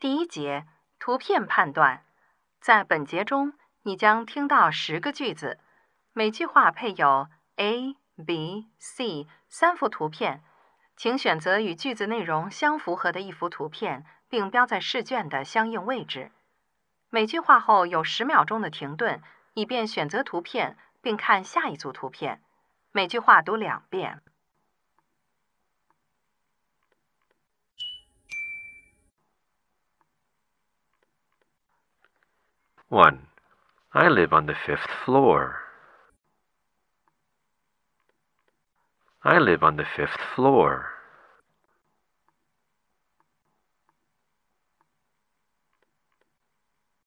第一节，图片判断。在本节中，你将听到10个句子，每句话配有 A、B、C 3幅图片，请选择与句子内容相符合的一幅图片，并标在试卷的相应位置。每句话后有10秒钟的停顿，以便选择图片并看下一组图片。每句话读2遍。 1. I live on the 5th floor. I live on the 5th floor.